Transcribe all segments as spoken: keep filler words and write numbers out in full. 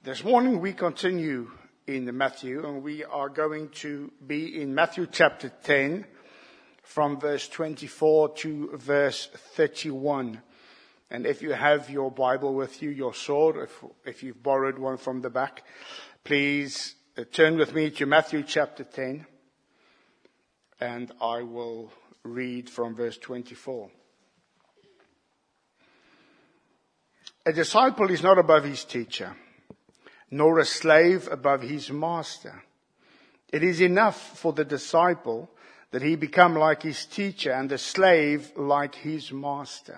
This morning we continue in Matthew, and we are going to be in Matthew chapter ten, from verse twenty-four to verse thirty-one. And if you have your Bible with you, your sword, if, if you've borrowed one from the back, please uh, turn with me to Matthew chapter ten, and I will read from verse twenty-four. A disciple is not above his teacher, nor a slave above his master. It is enough for the disciple that he become like his teacher and the slave like his master.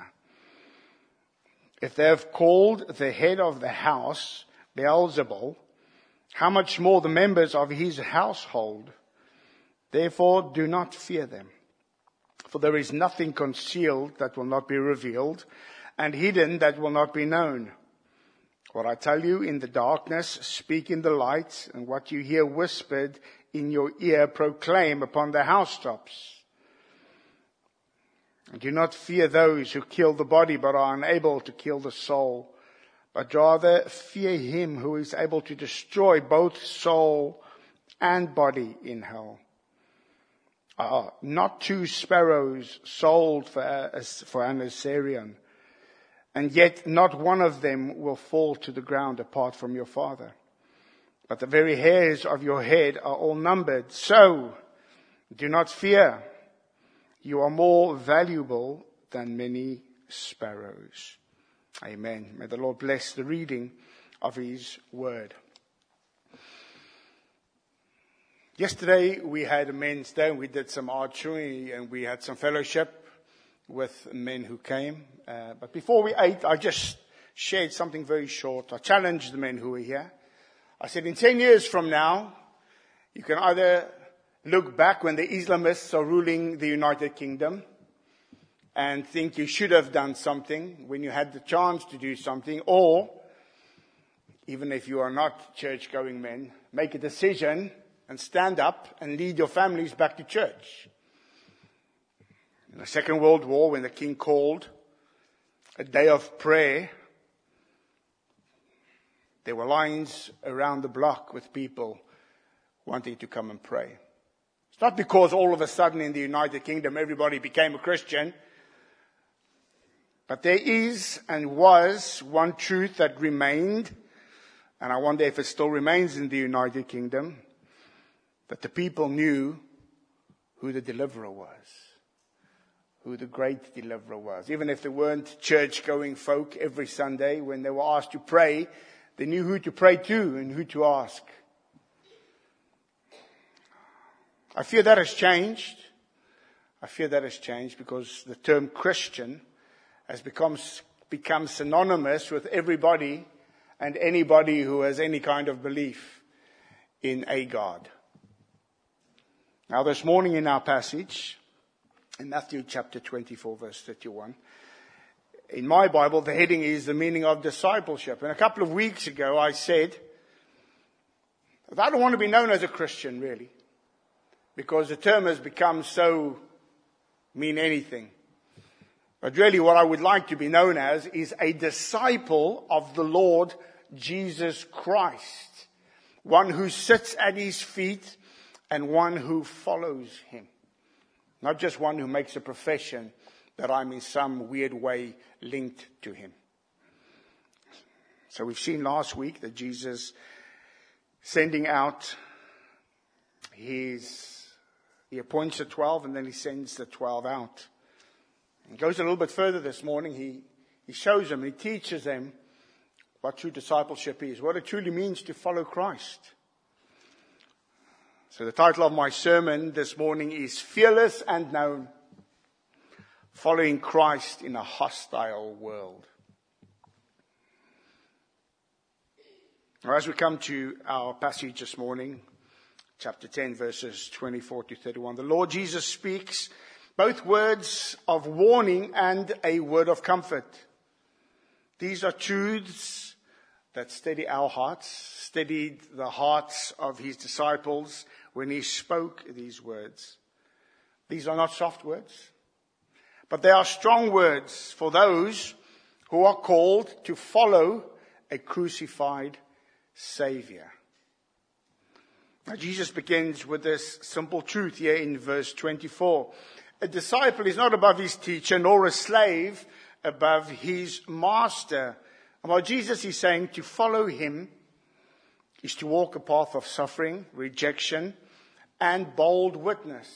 If they have called the head of the house Beelzebul, how much more the members of his household? Therefore do not fear them. For there is nothing concealed that will not be revealed, and hidden that will not be known. What I tell you in the darkness, speak in the light, and what you hear whispered in your ear, proclaim upon the housetops. And do not fear those who kill the body, but are unable to kill the soul, but rather fear him who is able to destroy both soul and body in hell. Are not two sparrows sold for, for an Assyrian? And yet not one of them will fall to the ground apart from your Father. But the very hairs of your head are all numbered. So do not fear. You are more valuable than many sparrows. Amen. May the Lord bless the reading of his word. Yesterday we had a men's day. We did some archery and we had some fellowship with men who came. Uh, but before we ate, I just shared something very short. I challenged the men who were here. I said, in ten years from now, you can either look back when the Islamists are ruling the United Kingdom and think you should have done something when you had the chance to do something, or, even if you are not church-going men, make a decision and stand up and lead your families back to church. In the Second World War, when the king called a day of prayer, there were lines around the block with people wanting to come and pray. It's not because all of a sudden in the United Kingdom everybody became a Christian, but there is and was one truth that remained, and I wonder if it still remains in the United Kingdom, that the people knew who the deliverer was. Who the great deliverer was. Even if they weren't church-going folk every Sunday, when they were asked to pray, they knew who to pray to and who to ask. I fear that has changed. I fear that has changed because the term Christian has become, become synonymous with everybody and anybody who has any kind of belief in a God. Now this morning in our passage, in Matthew chapter twenty-four, verse thirty-one. In my Bible, the heading is the meaning of discipleship. And a couple of weeks ago, I said that I don't want to be known as a Christian, really, because the term has become so mean anything. But really what I would like to be known as is a disciple of the Lord Jesus Christ. One who sits at his feet and one who follows him. Not just one who makes a profession that I'm in some weird way linked to him. So we've seen last week that Jesus sending out his, he appoints the twelve and then he sends the twelve out. He goes a little bit further this morning. He, he shows them, he teaches them what true discipleship is, what it truly means to follow Christ. So the title of my sermon this morning is Fearless and Known, Following Christ in a Hostile World. Now, as we come to our passage this morning, chapter ten, verses twenty-four to thirty-one, the Lord Jesus speaks both words of warning and a word of comfort. These are truths that steady our hearts, steadied the hearts of his disciples when he spoke these words. These are not soft words, but they are strong words for those who are called to follow a crucified Savior. Now, Jesus begins with this simple truth here in verse twenty-four. A disciple is not above his teacher, nor a slave above his master. And what Jesus is saying, to follow him is to walk a path of suffering, rejection, and bold witness.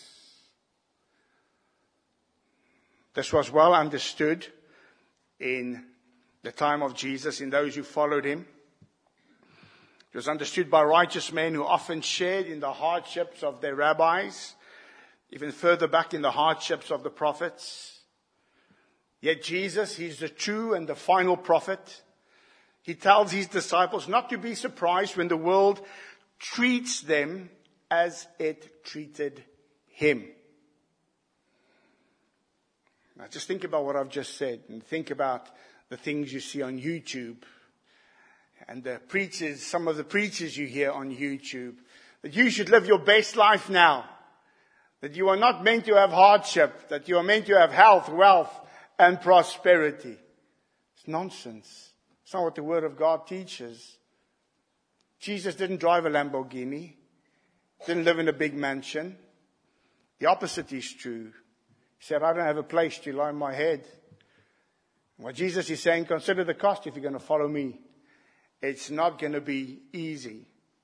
This was well understood in the time of Jesus, in those who followed him. It was understood by righteous men who often shared in the hardships of their rabbis, even further back in the hardships of the prophets. Yet Jesus, he's the true and the final prophet. He tells his disciples not to be surprised when the world treats them as it treated him. Now just think about what I've just said, and think about the things you see on YouTube and the preachers, some of the preachers you hear on YouTube, that you should live your best life now, that you are not meant to have hardship, that you are meant to have health, wealth, and prosperity. It's nonsense. It's not what the Word of God teaches. Jesus didn't drive a Lamborghini, didn't live in a big mansion. The opposite is true. He said, I don't have a place to lie my head. What Jesus is saying, consider the cost if you're going to follow me. It's not going to be easy.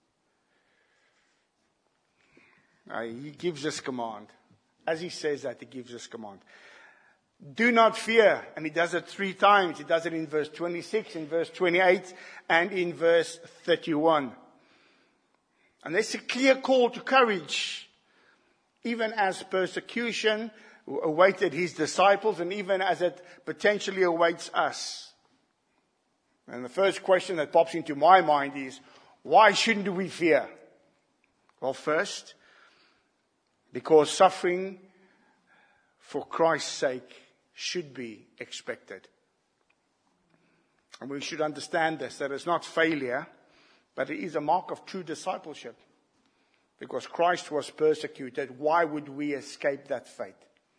Now, he gives this command. As he says that, he gives this command. Do not fear. And he does it three times. He does it in verse twenty-six, in verse twenty-eight, and in verse thirty-one. And there's a clear call to courage, even as persecution awaited his disciples, and even as it potentially awaits us. And the first question that pops into my mind is, why shouldn't we fear? Well, first, because suffering for Christ's sake should be expected. And we should understand this, that it's not failure, but it is a mark of true discipleship. Because Christ was persecuted, why would we escape that fate?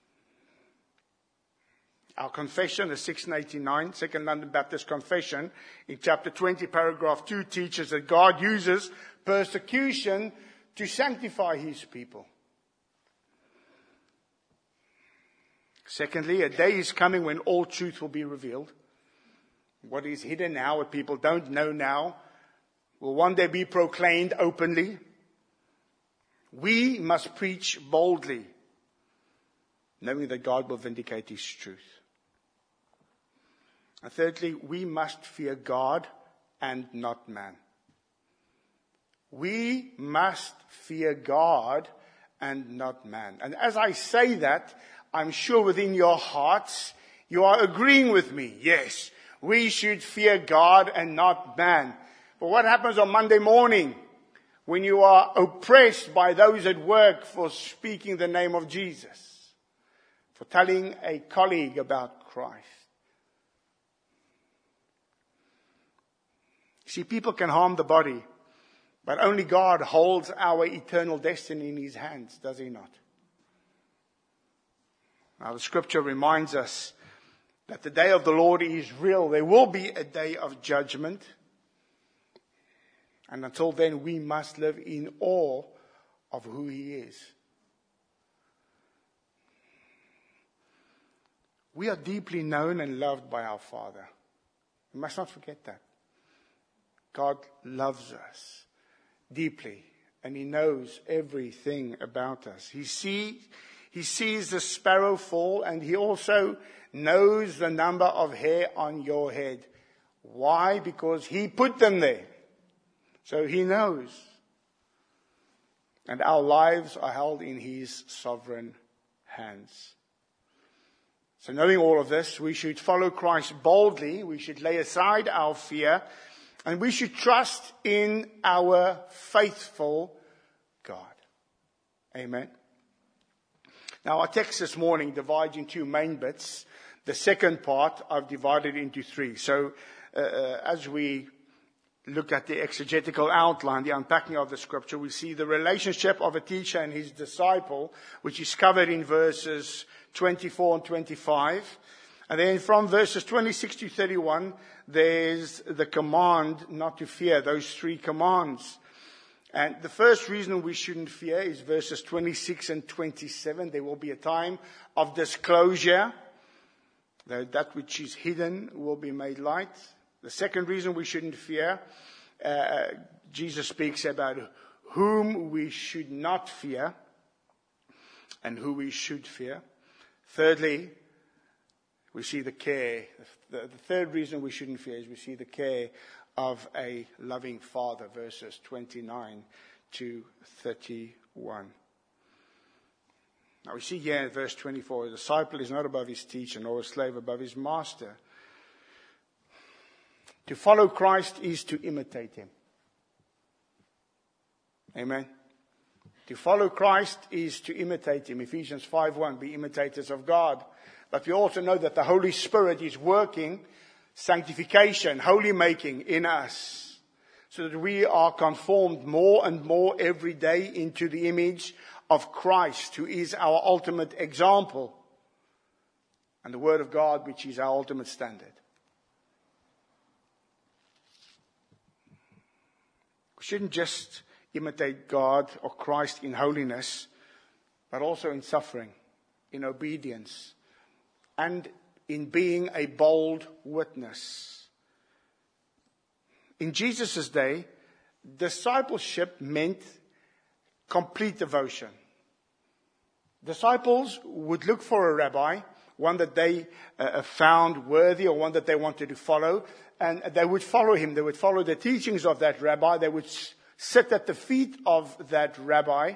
Our confession, the six eighty-nine, Second London Baptist Confession, in chapter twenty, paragraph two, teaches that God uses persecution to sanctify his people. Secondly, a day is coming when all truth will be revealed. What is hidden now, what people don't know now, will one day be proclaimed openly. We must preach boldly, knowing that God will vindicate his truth. And thirdly, we must fear God and not man. We must fear God and not man. And as I say that, I'm sure within your hearts, you are agreeing with me. Yes, we should fear God and not man. But what happens on Monday morning when you are oppressed by those at work for speaking the name of Jesus, for telling a colleague about Christ? See, people can harm the body, but only God holds our eternal destiny in his hands, does he not? Now, the scripture reminds us that the day of the Lord is real. There will be a day of judgment. And until then, we must live in awe of who he is. We are deeply known and loved by our Father. We must not forget that. God loves us deeply, and he knows everything about us. He sees, he sees the sparrow fall, and he also knows the number of hair on your head. Why? Because he put them there. So he knows. And our lives are held in his sovereign hands. So knowing all of this, we should follow Christ boldly. We should lay aside our fear. And we should trust in our faithful God. Amen. Now, our text this morning divides into two main bits. The second part I've divided into three. So uh, uh, as we look at the exegetical outline, the unpacking of the scripture, we see the relationship of a teacher and his disciple, which is covered in verses twenty-four and twenty-five. And then from verses twenty-six to thirty-one, there's the command not to fear, those three commands. And the first reason we shouldn't fear is verses twenty-six and twenty-seven. There will be a time of disclosure. That which is hidden will be made light. The second reason we shouldn't fear, uh, Jesus speaks about whom we should not fear and who we should fear. Thirdly, we see the care. The, the third reason we shouldn't fear is we see the care of a loving Father, verses twenty-nine to thirty-one. Now we see here in verse twenty-four, a disciple is not above his teacher, nor a slave above his master. To follow Christ is to imitate him. Amen. To follow Christ is to imitate him. Ephesians five one, be imitators of God. But we also know that the Holy Spirit is working sanctification, holy making in us, so that we are conformed more and more every day into the image of Christ, who is our ultimate example, and the Word of God, which is our ultimate standard. We shouldn't just imitate God or Christ in holiness, but also in suffering, in obedience, and in being a bold witness. In Jesus' day, discipleship meant complete devotion. Disciples would look for a rabbi, one that they uh, found worthy or one that they wanted to follow, and they would follow him. They would follow the teachings of that rabbi. They would sit at the feet of that rabbi,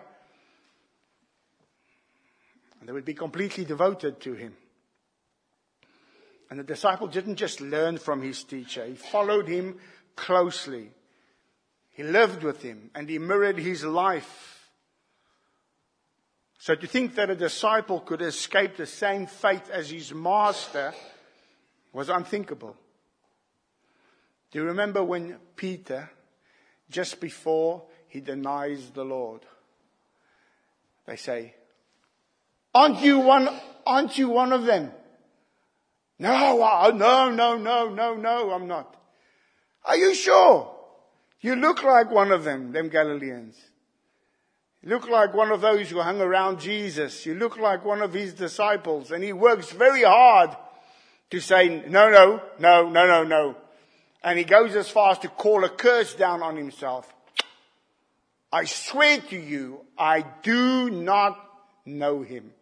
and they would be completely devoted to him. And the disciple didn't just learn from his teacher. He followed him closely. He lived with him, and he mirrored his life. So to think that a disciple could escape the same fate as his master was unthinkable. Do you remember when Peter, just before he denies the Lord, they say, aren't you one, aren't you one of them? No, I, no, no, no, no, no, I'm not. Are you sure? You look like one of them, them Galileans. You look like one of those who hung around Jesus. You look like one of his disciples. And he works very hard to say, no, no, no, no, no, no. And he goes as far as to call a curse down on himself. I swear to you, I do not know him.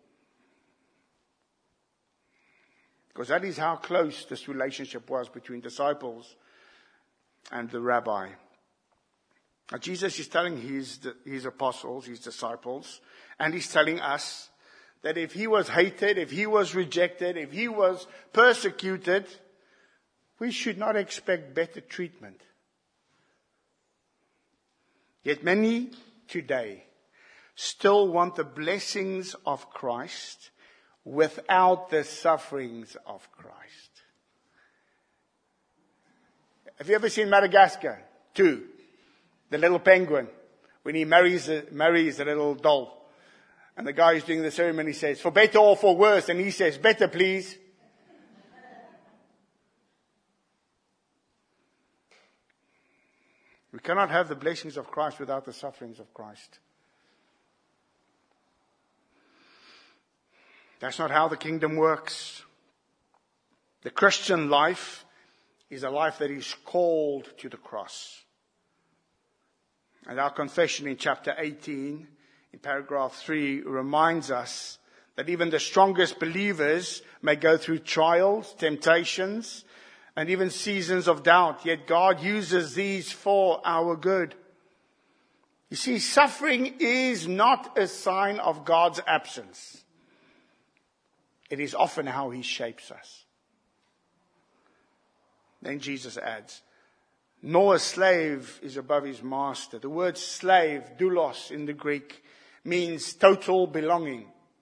Because that is how close this relationship was between disciples and the rabbi. Now, Jesus is telling his, his apostles, his disciples, and he's telling us that if he was hated, if he was rejected, if he was persecuted, we should not expect better treatment. Yet many today still want the blessings of Christ without the sufferings of Christ. Have you ever seen Madagascar two? The little penguin, when he marries a, marries a little doll. And the guy who's doing the ceremony says, for better or for worse? And he says, better please. We cannot have the blessings of Christ without the sufferings of Christ. That's not how the kingdom works. The Christian life is a life that is called to the cross. And our confession in chapter eighteen, in paragraph three, reminds us that even the strongest believers may go through trials, temptations, and even seasons of doubt. Yet God uses these for our good. You see, suffering is not a sign of God's absence. It is often how he shapes us. Then Jesus adds, nor a slave is above his master. The word slave, doulos in the Greek, means total belonging.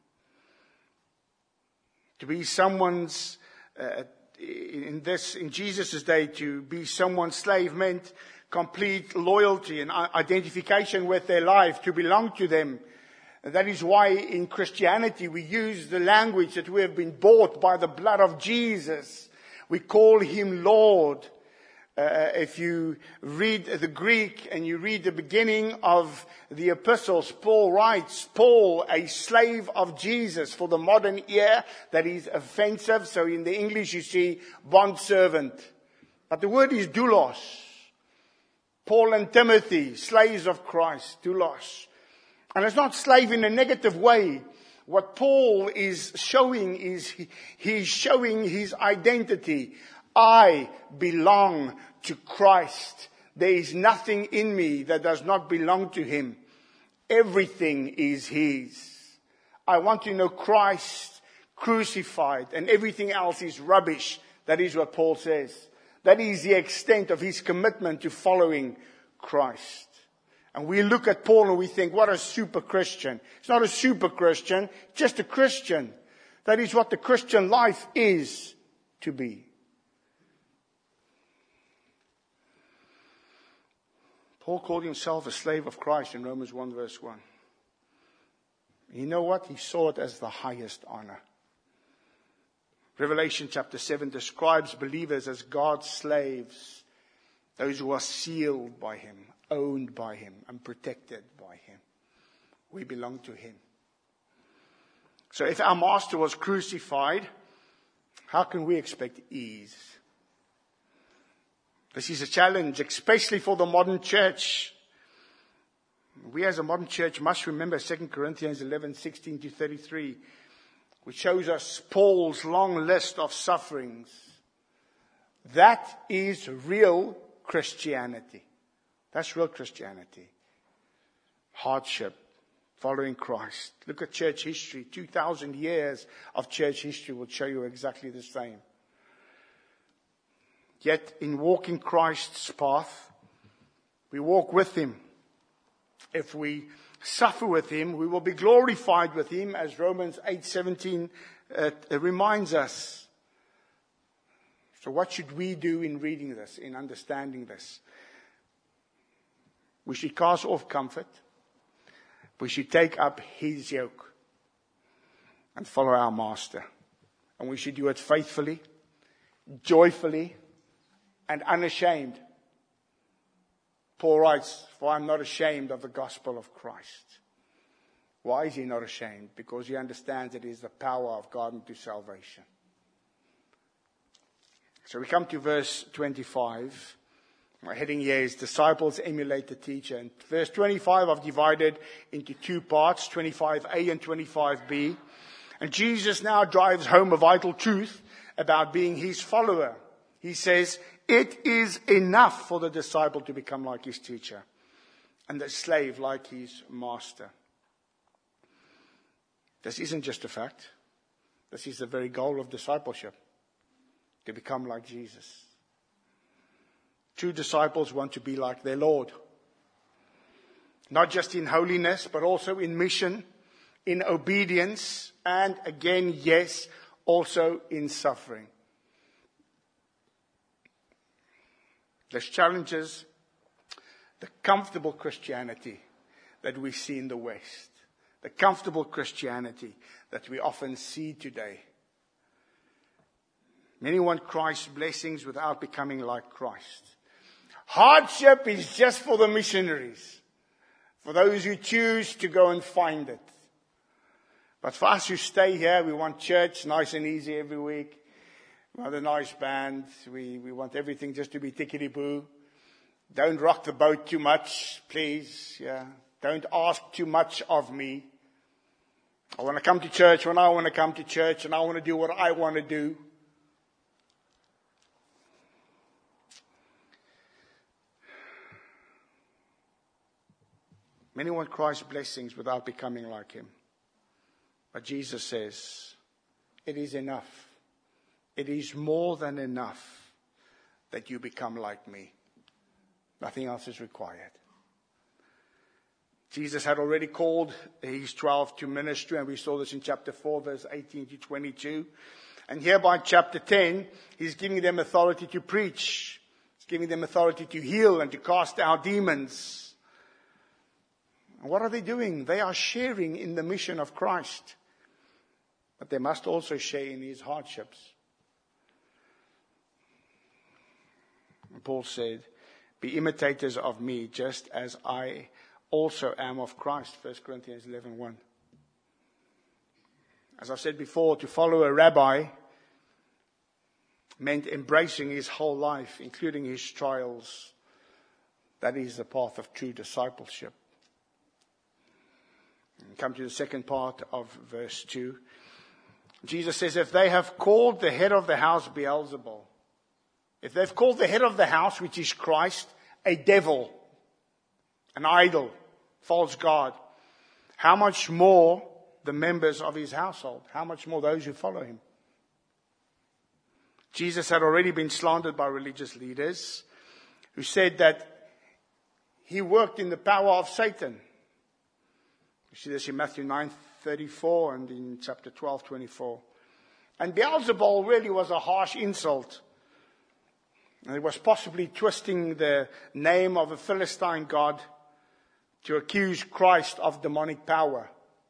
To be someone's, uh, in this, in Jesus' day, to be someone's slave meant complete loyalty and identification with their life, to belong to them. And that is why in Christianity we use the language that we have been bought by the blood of Jesus. We call him Lord. Uh, if you read the Greek and you read the beginning of the epistles, Paul writes, Paul, a slave of Jesus. For the modern ear, that is offensive. So in the English you see bondservant. But the word is doulos. Paul and Timothy, slaves of Christ, doulos. And it's not slave in a negative way. What Paul is showing is he, he's showing his identity. I belong to Christ. There is nothing in me that does not belong to him. Everything is his. I want to know Christ crucified, and everything else is rubbish. That is what Paul says. That is the extent of his commitment to following Christ. And we look at Paul and we think, what a super Christian. It's not a super Christian, just a Christian. That is what the Christian life is to be. Paul called himself a slave of Christ in Romans one verse one. You know what? He saw it as the highest honor. Revelation chapter seven describes believers as God's slaves, those who are sealed by him, owned by him, and protected by him. We belong to him. So if our master was crucified, how can we expect ease? This is a challenge, especially for the modern church. We as a modern church must remember Second Corinthians eleven, sixteen to thirty-three, which shows us Paul's long list of sufferings. That is real Christianity. That's real Christianity. Hardship, following Christ. Look at church history. two thousand years of church history will show you exactly the same. Yet in walking Christ's path, we walk with him. If we suffer with him, we will be glorified with him, as Romans eight seventeen uh, reminds us. So what should we do in reading this, in understanding this? We should cast off comfort. We should take up his yoke and follow our master. And we should do it faithfully, joyfully, and unashamed. Paul writes, for I'm not ashamed of the gospel of Christ. Why is he not ashamed? Because he understands it is the power of God unto salvation. So we come to verse twenty-five. My heading here is disciples emulate the teacher. And verse twenty-five I've divided into two parts, twenty-five A and twenty-five B. And Jesus now drives home a vital truth about being his follower. He says, it is enough for the disciple to become like his teacher and the slave like his master. This isn't just a fact. This is the very goal of discipleship, to become like Jesus. True disciples want to be like their Lord. Not just in holiness, but also in mission, in obedience, and again, yes, also in suffering. This challenges the comfortable Christianity that we see in the West. The comfortable Christianity that we often see today. Many want Christ's blessings without becoming like Christ. Hardship is just for the missionaries, for those who choose to go and find it. But for us who stay here, we want church nice and easy every week. We want a nice band. We, we want everything just to be tickety-boo. Don't rock the boat too much, please. Yeah. Don't ask too much of me. I want to come to church when I want to come to church, and I want to do what I want to do. Many want Christ's blessings without becoming like him. But Jesus says, it is enough. It is more than enough that you become like me. Nothing else is required. Jesus had already called his twelve to ministry, and we saw this in chapter four, verse eighteen to twenty-two. And here by chapter ten, he's giving them authority to preach. He's giving them authority to heal and to cast out demons. And what are they doing? They are sharing in the mission of Christ. But they must also share in his hardships. And Paul said, be imitators of me, just as I also am of Christ. First Corinthians eleven one. As I've said before, to follow a rabbi meant embracing his whole life, including his trials. That is the path of true discipleship. And come to the second part of verse two. Jesus says, if they have called the head of the house Beelzebul, if they've called the head of the house, which is Christ, a devil, an idol, false god, how much more the members of his household? How much more those who follow him? Jesus had already been slandered by religious leaders who said that he worked in the power of Satan. You see this in Matthew nine thirty-four and in chapter twelve twenty-four. And Beelzebul really was a harsh insult. And it was possibly twisting the name of a Philistine god to accuse Christ of demonic power.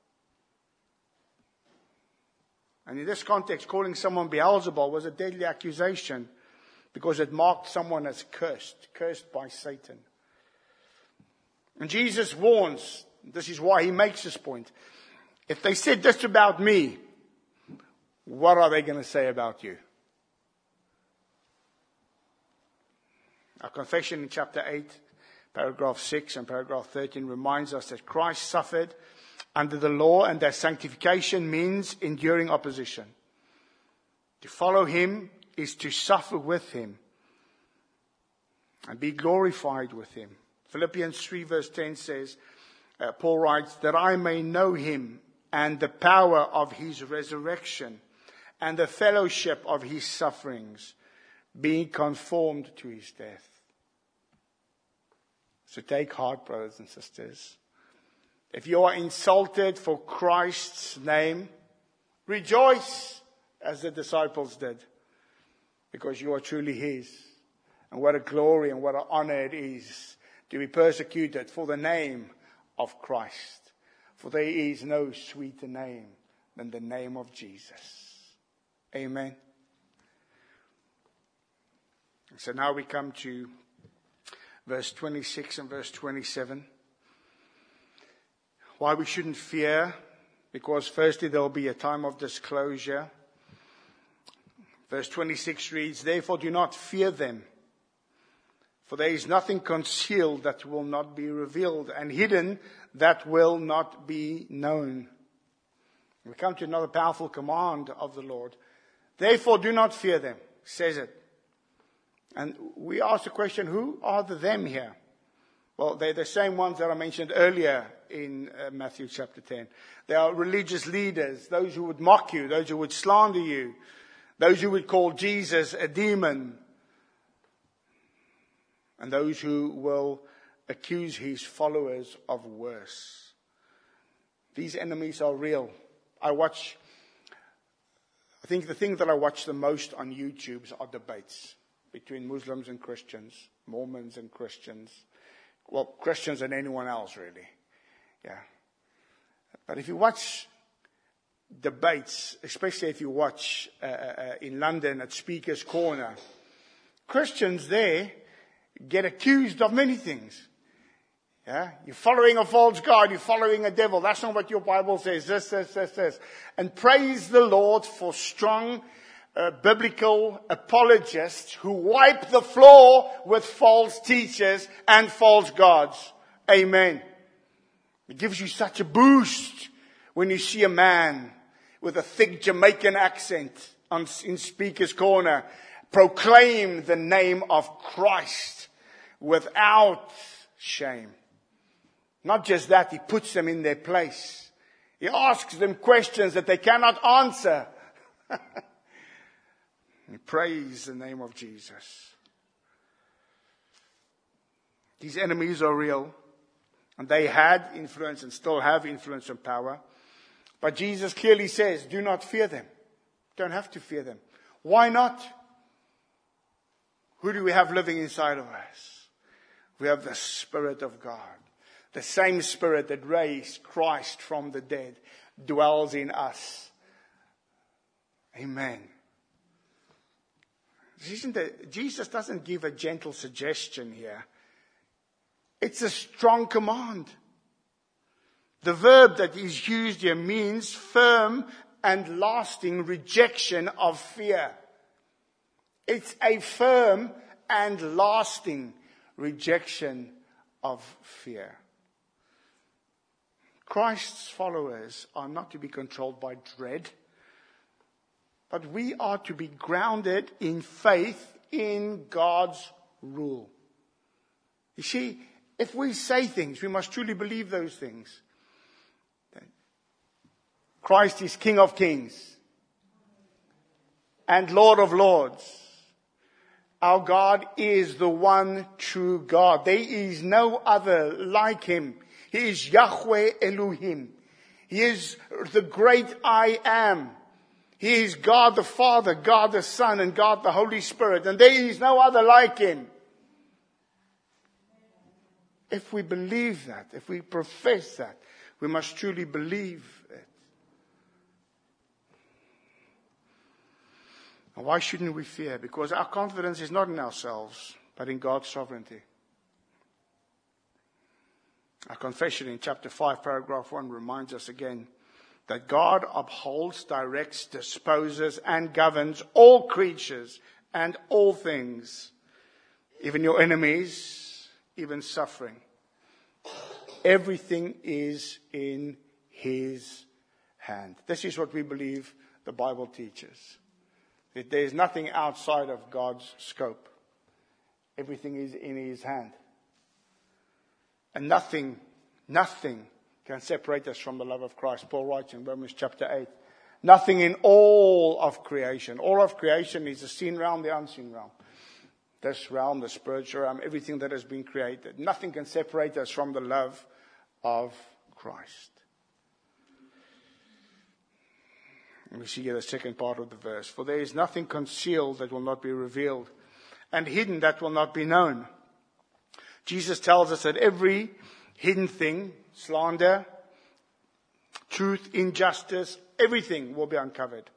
And in this context, calling someone Beelzebul was a deadly accusation because it marked someone as cursed, cursed by Satan. And Jesus warns, this is why he makes this point. If they said this about me, what are they going to say about you? Our confession in chapter eight, paragraph six and paragraph thirteen reminds us that Christ suffered under the law and that sanctification means enduring opposition. To follow him is to suffer with him and be glorified with him. Philippians three verse ten says, uh, Paul writes, that I may know him and the power of his resurrection and the fellowship of his sufferings, being conformed to his death. So take heart, brothers and sisters. If you are insulted for Christ's name, rejoice as the disciples did, because you are truly his. And what a glory and what an honor it is to be persecuted for the name of Christ. For there is no sweeter name than the name of Jesus. Amen. So now we come to verse twenty-six and verse twenty-seven. Why we shouldn't fear, because firstly there will be a time of disclosure. Verse twenty-six reads, therefore do not fear them, for there is nothing concealed that will not be revealed, and hidden that will not be known. We come to another powerful command of the Lord. Therefore do not fear them, says it. And we ask the question, who are the them here? Well, they're the same ones that I mentioned earlier in uh, Matthew chapter ten. They are religious leaders, those who would mock you, those who would slander you, those who would call Jesus a demon, and those who will accuse his followers of worse. These enemies are real. I watch, I think the thing that I watch the most on YouTube are debates between Muslims and Christians, Mormons and Christians. Well, Christians and anyone else, really. Yeah. But if you watch debates, especially if you watch uh, uh, in London at Speaker's Corner, Christians there get accused of many things. Yeah, you're following a false god, you're following a devil. That's not what your Bible says. This, this, this, this. And praise the Lord for strong uh, biblical apologists who wipe the floor with false teachers and false gods. Amen. It gives you such a boost when you see a man with a thick Jamaican accent on, in Speaker's Corner proclaim the name of Christ without shame. Not just that, he puts them in their place. He asks them questions that they cannot answer. He praise the name of Jesus. These enemies are real. And they had influence and still have influence and power. But Jesus clearly says, do not fear them. Don't have to fear them. Why not? Who do we have living inside of us? We have the Spirit of God. The same Spirit that raised Christ from the dead dwells in us. Amen. Isn't it, Jesus doesn't give a gentle suggestion here. It's a strong command. The verb that is used here means firm and lasting rejection of fear. It's a firm and lasting rejection of fear. Christ's followers are not to be controlled by dread, but we are to be grounded in faith in God's rule. You see, if we say things, we must truly believe those things. Christ is King of Kings and Lord of Lords. Our God is the one true God. There is no other like Him. He is Yahweh Elohim. He is the great I am. He is God the Father, God the Son, and God the Holy Spirit. And there is no other like Him. If we believe that, if we profess that, we must truly believe it. And why shouldn't we fear? Because our confidence is not in ourselves, but in God's sovereignty. Our confession in chapter five, paragraph one reminds us again that God upholds, directs, disposes, and governs all creatures and all things, even your enemies, even suffering. Everything is in His hand. This is what we believe the Bible teaches. That there is nothing outside of God's scope. Everything is in His hand. And nothing, nothing can separate us from the love of Christ. Paul writes in Romans chapter eight. Nothing in all of creation. All of creation is the seen realm, the unseen realm. This realm, the spiritual realm, everything that has been created. Nothing can separate us from the love of Christ. And we see here the second part of the verse. For there is nothing concealed that will not be revealed, and hidden that will not be known. Jesus tells us that every hidden thing, slander, truth, injustice, everything will be uncovered.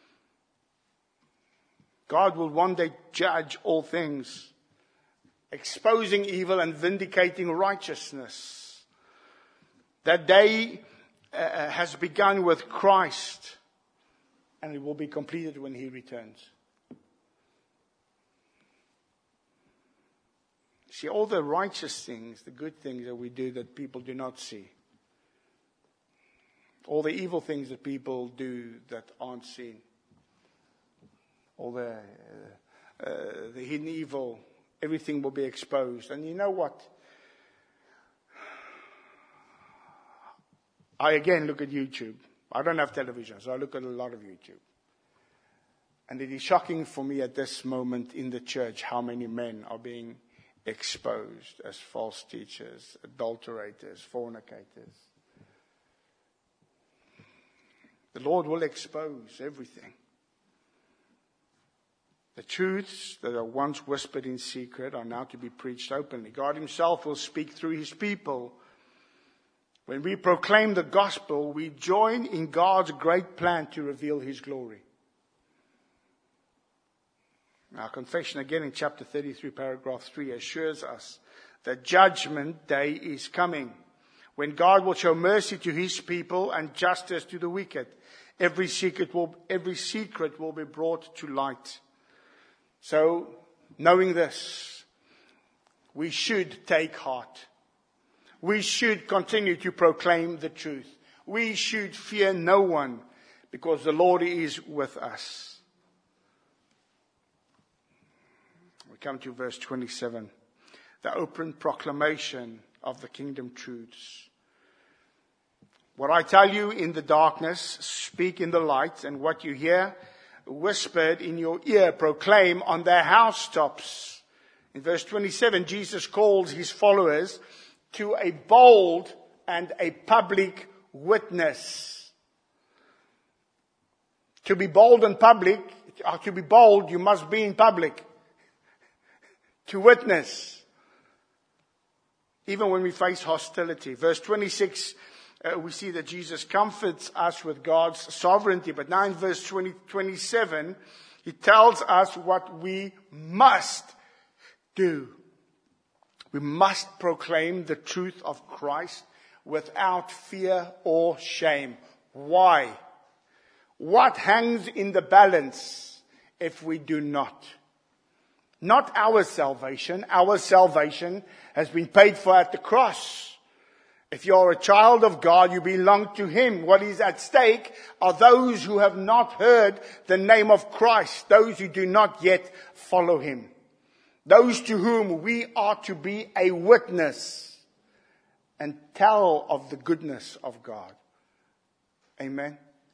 God will one day judge all things, exposing evil and vindicating righteousness. That day uh, has begun with Christ, and it will be completed when He returns. See, all the righteous things, the good things that we do that people do not see. All the evil things that people do that aren't seen. All the, uh, uh, the hidden evil, everything will be exposed. And you know what? I again look at YouTube. I don't have television, so I look at a lot of YouTube. And it is shocking for me at this moment in the church how many men are being exposed as false teachers, adulterators, fornicators. The Lord will expose everything. The truths that are once whispered in secret are now to be preached openly. God Himself will speak through His people. When we proclaim the gospel, we join in God's great plan to reveal His glory. Our confession again in chapter thirty-three, paragraph three, assures us that judgment day is coming, when God will show mercy to His people and justice to the wicked. Every secret will, every secret will be brought to light. So, knowing this, we should take heart. We should continue to proclaim the truth. We should fear no one, because the Lord is with us. We come to verse twenty-seven. The open proclamation of the kingdom truths. What I tell you in the darkness, speak in the light, and what you hear whispered in your ear, proclaim on their housetops. In verse twenty-seven, Jesus calls His followers to a bold and a public witness. To be bold and public, or to be bold, you must be in public. To witness even when we face hostility. Verse twenty-six, uh, we see that Jesus comforts us with God's sovereignty. But now in verse twenty, twenty-seven, he tells us what we must do. We must proclaim the truth of Christ without fear or shame. Why? What hangs in the balance if we do not? Not our salvation. Our salvation has been paid for at the cross. If you're a child of God, you belong to Him. What is at stake are those who have not heard the name of Christ, those who do not yet follow Him, those to whom we are to be a witness and tell of the goodness of God. Amen.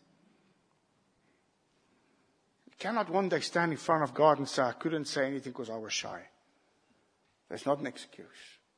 You cannot one day stand in front of God and say, I couldn't say anything because I was shy. That's not an excuse.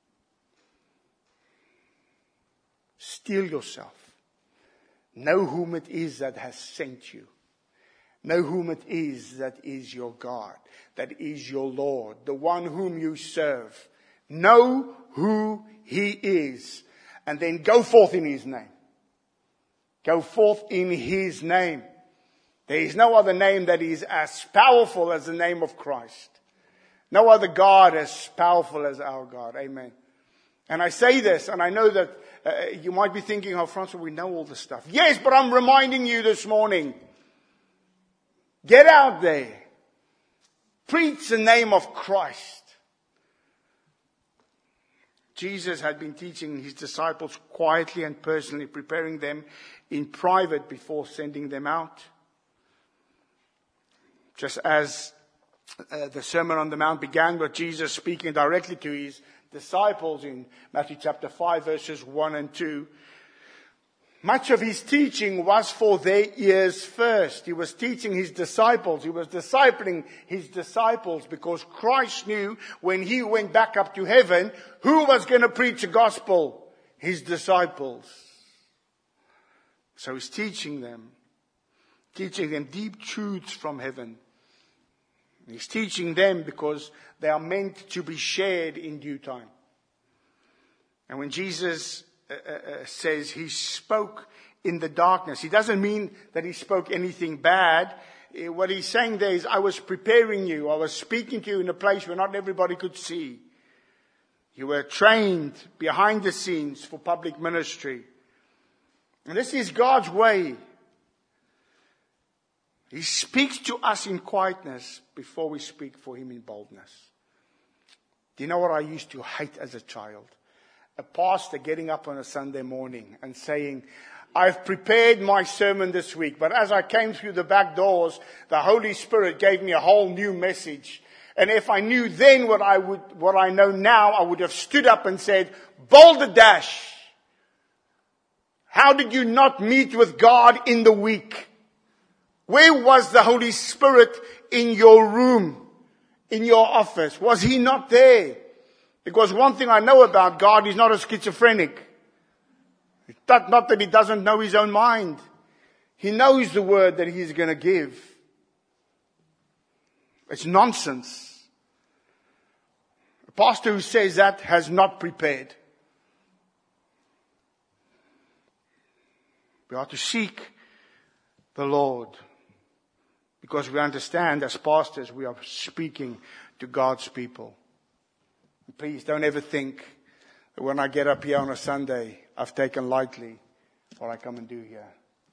Steel yourself. Know whom it is that has sent you. Know whom it is that is your God, that is your Lord, the one whom you serve. Know who He is, and then go forth in His name. Go forth in His name. There is no other name that is as powerful as the name of Christ. No other God as powerful as our God. Amen. And I say this, and I know that uh, you might be thinking, oh, Francois, we know all this stuff. Yes, but I'm reminding you this morning. Get out there. Preach the name of Christ. Jesus had been teaching His disciples quietly and personally, preparing them in private before sending them out. Just as uh, the Sermon on the Mount began with Jesus speaking directly to His disciples in Matthew chapter five, verses one and two. Much of His teaching was for their ears first. He was teaching His disciples. He was discipling His disciples because Christ knew when He went back up to heaven, who was going to preach the gospel? His disciples. So He's teaching them, teaching them deep truths from heaven. He's teaching them because they are meant to be shared in due time. And when Jesus uh, uh, says He spoke in the darkness, He doesn't mean that He spoke anything bad. What He's saying there is, I was preparing you. I was speaking to you in a place where not everybody could see. You were trained behind the scenes for public ministry. And this is God's way. He speaks to us in quietness before we speak for Him in boldness. Do you know what I used to hate as a child? A pastor getting up on a Sunday morning and saying, I've prepared my sermon this week, but as I came through the back doors, the Holy Spirit gave me a whole new message. And if I knew then what I would, what I know now, I would have stood up and said, Boulder Dash, how did you not meet with God in the week? Where was the Holy Spirit in your room, in your office? Was He not there? Because one thing I know about God, He's not a schizophrenic. Not, not that He doesn't know His own mind. He knows the word that He's going to give. It's nonsense. A pastor who says that has not prepared. We are to seek the Lord. Because we understand as pastors we are speaking to God's people. Please don't ever think that when I get up here on a Sunday, I've taken lightly what I come and do here.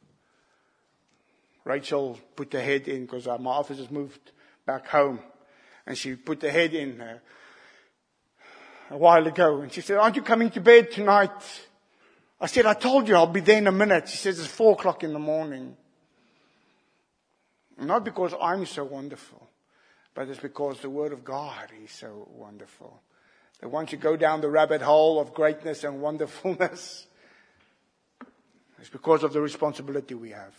Rachel put her head in because my office has moved back home. And she put her head in uh, a while ago. And she said, aren't you coming to bed tonight? I said, I told you I'll be there in a minute. She says, it's four o'clock in the morning. Not because I'm so wonderful, but it's because the Word of God is so wonderful. That once you go down the rabbit hole of greatness and wonderfulness, it's because of the responsibility we have.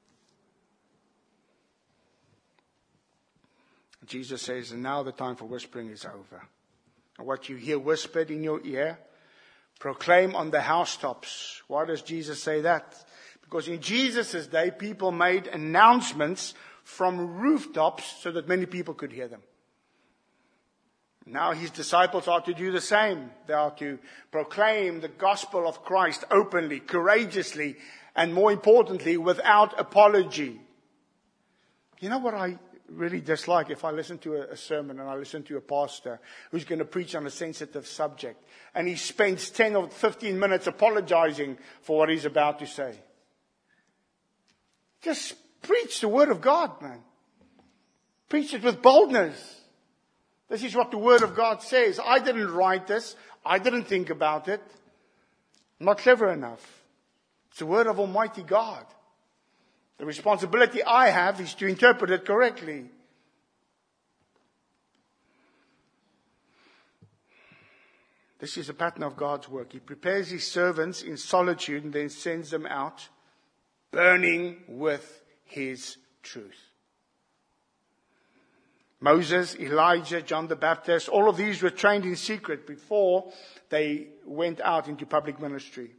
Jesus says, and now the time for whispering is over. And what you hear whispered in your ear, proclaim on the housetops. Why does Jesus say that? Because in Jesus' day, people made announcements from rooftops so that many people could hear them. Now his disciples are to do the same. They are to proclaim the gospel of Christ openly, courageously, and more importantly, without apology. You know what I really dislike? If I listen to a, a sermon and I listen to a pastor who's going to preach on a sensitive subject, and he spends ten or fifteen minutes apologizing for what he's about to say. Just preach the word of God, man. Preach it with boldness. This is what the word of God says. I didn't write this. I didn't think about it. I'm not clever enough. It's the word of Almighty God. The responsibility I have is to interpret it correctly. This is a pattern of God's work. He prepares his servants in solitude and then sends them out, burning with his truth. Moses, Elijah, John the Baptist, all of these were trained in secret before they went out into public ministry.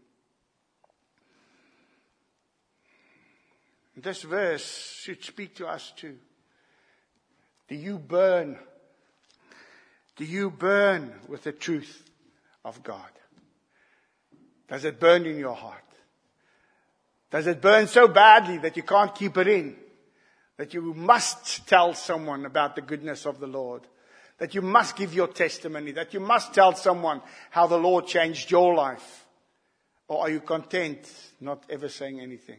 This verse should speak to us too. Do you burn? Do you burn with the truth of God? Does it burn in your heart? Does it burn so badly that you can't keep it in? That you must tell someone about the goodness of the Lord. That you must give your testimony. That you must tell someone how the Lord changed your life. Or are you content not ever saying anything?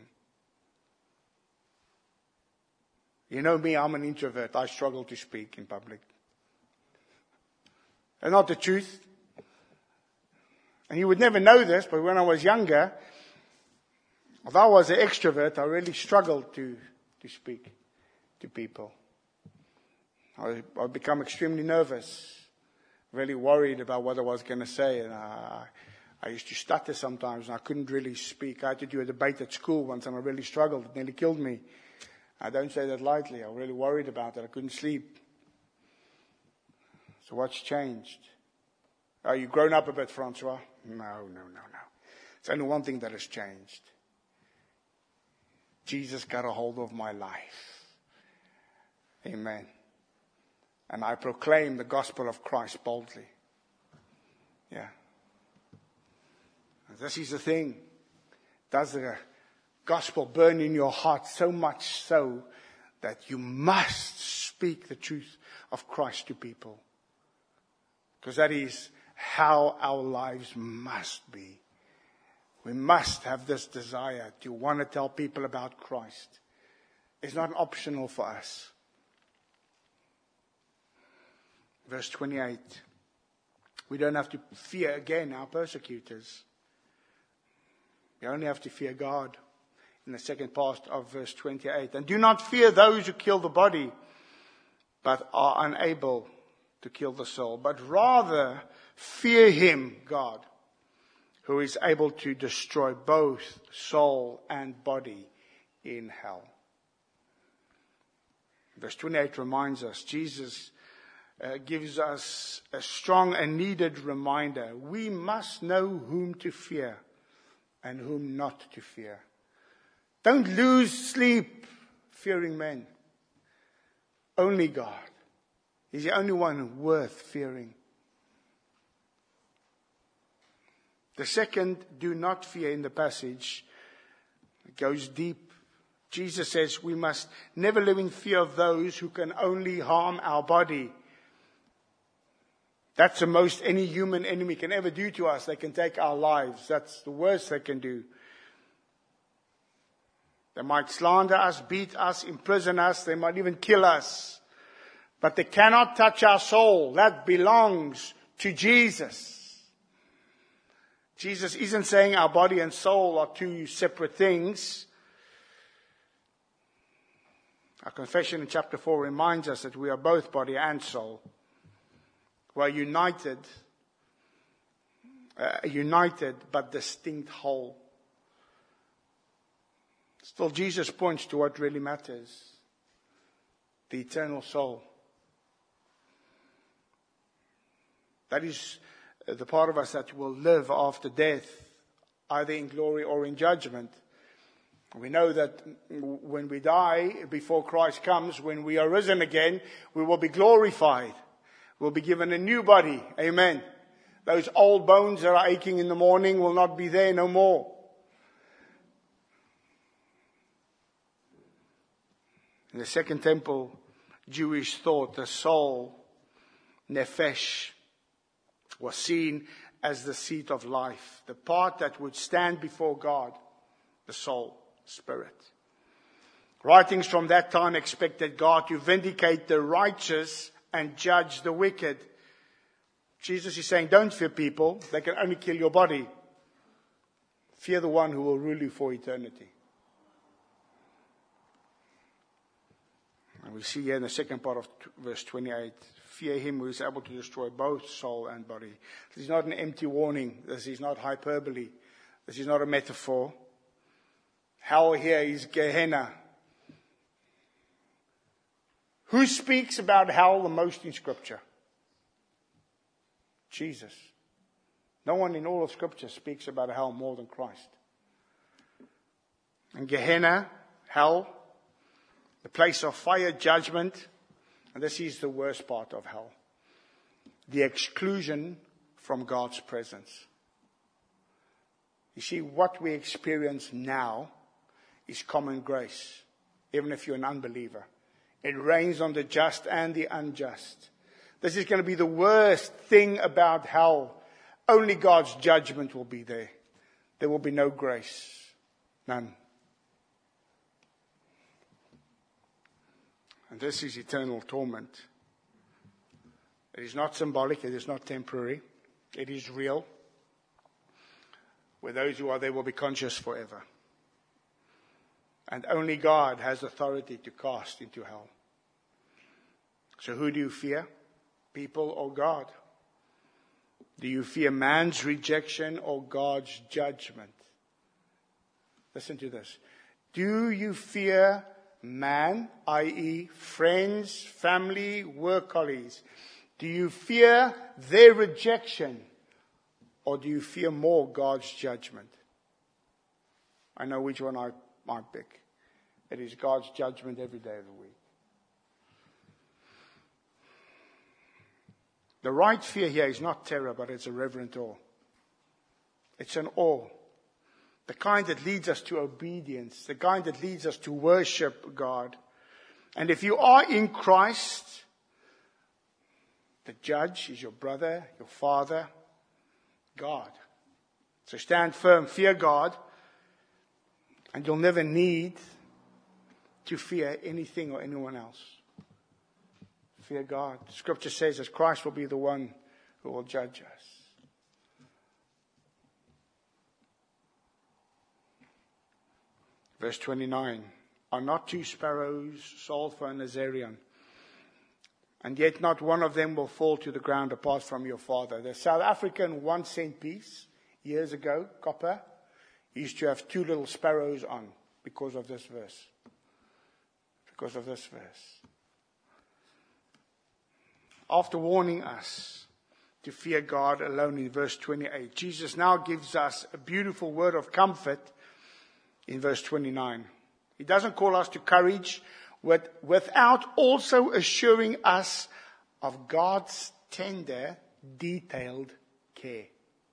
You know me, I'm an introvert. I struggle to speak in public. And not the truth. And you would never know this, but when I was younger, although I was an extrovert, I really struggled to, to speak to people. I I'd become extremely nervous, really worried about what I was going to say. And I, I used to stutter sometimes, and I couldn't really speak. I had to do a debate at school once, and I really struggled. It nearly killed me. I don't say that lightly. I was really worried about it. I couldn't sleep. So what's changed? Are you grown up a bit, Francois? No, no, no, no. It's only one thing that has changed. Jesus got a hold of my life. Amen. And I proclaim the gospel of Christ boldly. Yeah. This is the thing. Does the gospel burn in your heart so much so that you must speak the truth of Christ to people? Because that is how our lives must be. We must have this desire to want to tell people about Christ. It's not optional for us. Verse twenty-eight. We don't have to fear again our persecutors. We only have to fear God. In the second part of verse twenty-eight. And do not fear those who kill the body, but are unable to kill the soul. But rather fear him, God, who is able to destroy both soul and body in hell. Verse twenty-eight reminds us, Jesus uh, gives us a strong and needed reminder. We must know whom to fear and whom not to fear. Don't lose sleep fearing men. Only God. He's the only one worth fearing. The second, do not fear in the passage, it goes deep. Jesus says we must never live in fear of those who can only harm our body. That's the most any human enemy can ever do to us. They can take our lives. That's the worst they can do. They might slander us, beat us, imprison us. They might even kill us. But they cannot touch our soul. That belongs to Jesus. Jesus isn't saying our body and soul are two separate things. Our confession in chapter four reminds us that we are both body and soul. We are united, uh, united but distinct whole. Still, Jesus points to what really matters. The eternal soul. That is the part of us that will live after death, either in glory or in judgment. We know that when we die, before Christ comes, when we are risen again, we will be glorified. We'll be given a new body. Amen. Those old bones that are aching in the morning will not be there no more. In the second temple, Jewish thought, the soul, nephesh, was seen as the seat of life, the part that would stand before God, the soul, spirit. Writings from that time expected God to vindicate the righteous and judge the wicked. Jesus is saying, don't fear people. They can only kill your body. Fear the one who will rule you for eternity. And we see here in the second part of verse twenty-eight, fear him who is able to destroy both soul and body. This is not an empty warning. This is not hyperbole. This is not a metaphor. Hell here is Gehenna. Who speaks about hell the most in Scripture? Jesus. No one in all of Scripture speaks about hell more than Christ. And Gehenna, hell, the place of fire, judgment, and this is the worst part of hell. The exclusion from God's presence. You see, what we experience now is common grace, even if you're an unbeliever. It rains on the just and the unjust. This is going to be the worst thing about hell. Only God's judgment will be there. There will be no grace. None. And this is eternal torment. It is not symbolic. It is not temporary. It is real. Where those who are there will be conscious forever. And only God has authority to cast into hell. So who do you fear? People or God? Do you fear man's rejection or God's judgment? Listen to this. Do you fear man, that is friends, family, work colleagues? Do you fear their rejection or do you fear more God's judgment? I know which one I might pick. It is God's judgment every day of the week. The right fear here is not terror, but it's a reverent awe. It's an awe. The kind that leads us to obedience. The kind that leads us to worship God. And if you are in Christ, the judge is your brother, your father, God. So stand firm, fear God, and you'll never need to fear anything or anyone else. Fear God. Scripture says that Christ will be the one who will judge us. Verse twenty-nine. Are not two sparrows sold for an azarion? And yet not one of them will fall to the ground apart from your Father. The South African one cent piece, years ago, copper, used to have two little sparrows on because of this verse. Because of this verse. After warning us to fear God alone in verse twenty-eight, Jesus now gives us a beautiful word of comfort in verse twenty-nine. He doesn't call us to courage without also assuring us of God's tender, detailed care.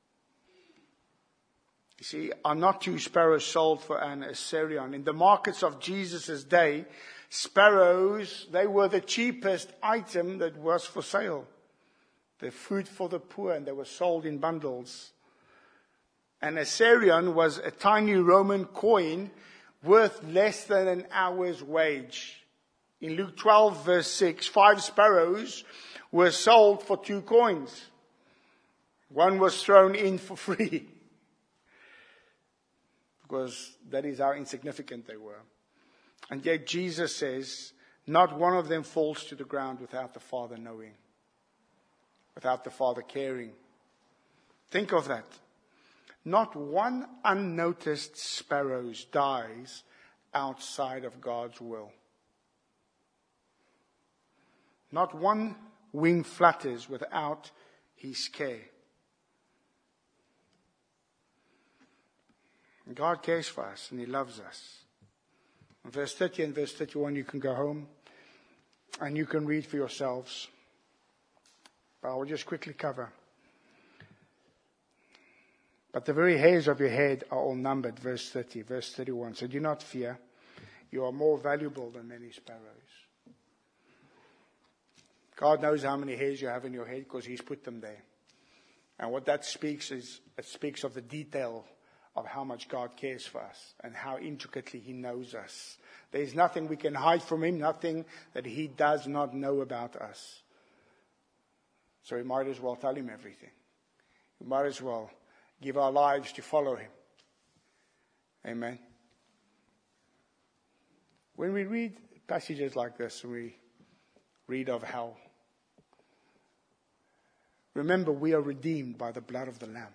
You see, are not two sparrows sold for an assarion? In the markets of Jesus' day, sparrows, they were the cheapest item that was for sale. They're food for the poor, and they were sold in bundles. An assarion was a tiny Roman coin worth less than an hour's wage. In Luke twelve, verse six, five sparrows were sold for two coins. One was thrown in for free. Because that is how insignificant they were. And yet Jesus says, not one of them falls to the ground without the Father knowing. Without the Father caring. Think of that. Not one unnoticed sparrow dies outside of God's will. Not one wing flutters without His care. God cares for us and He loves us. In verse thirty and verse thirty-one, you can go home and you can read for yourselves. but I will just quickly cover. But the very hairs of your head are all numbered, verse thirty, verse thirty-one. So do not fear. You are more valuable than many sparrows. God knows how many hairs you have in your head because He's put them there. And what that speaks is, it speaks of the detail of how much God cares for us and how intricately He knows us. There is nothing we can hide from Him, nothing that He does not know about us. So we might as well tell Him everything. We might as well give our lives to follow Him. Amen. When we read passages like this, we read of how, remember, we are redeemed by the blood of the Lamb.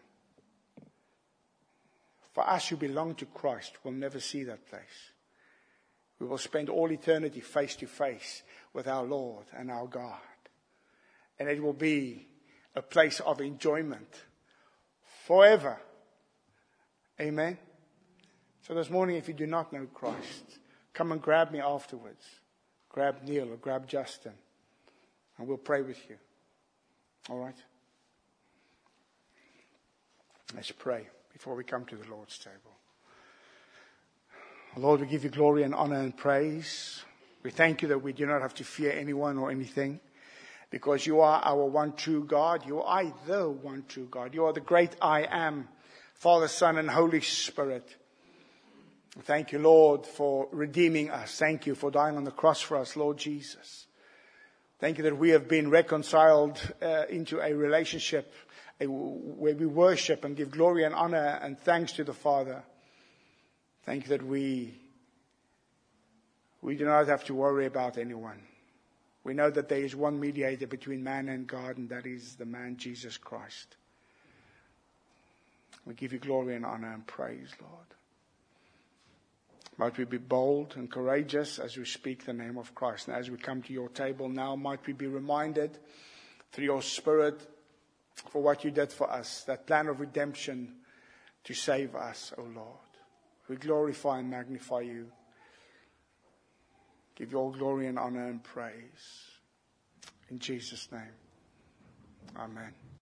For us who belong to Christ, we'll never see that place. We will spend all eternity face to face with our Lord and our God. And it will be a place of enjoyment forever. Amen. So this morning, if you do not know Christ, come and grab me afterwards. Grab Neil or grab Justin. And we'll pray with you. All right? Let's pray before we come to the Lord's table. Lord, we give you glory and honor and praise. We thank you that we do not have to fear anyone or anything, because you are our one true God. You are the one true God. You are the great I am, Father, Son, and Holy Spirit. Thank you, Lord, for redeeming us. Thank you for dying on the cross for us, Lord Jesus. Thank you that we have been reconciled uh, into a relationship a, where we worship and give glory and honor and thanks to the Father. Thank you that we, we do not have to worry about anyone. We know that there is one mediator between man and God, and that is the man Jesus Christ. We give you glory and honor and praise, Lord. Might we be bold and courageous as we speak the name of Christ. And as we come to your table now, might we be reminded through your Spirit for what you did for us, that plan of redemption to save us, O Lord. We glorify and magnify you. Give you all glory and honor and praise. In Jesus' name, amen.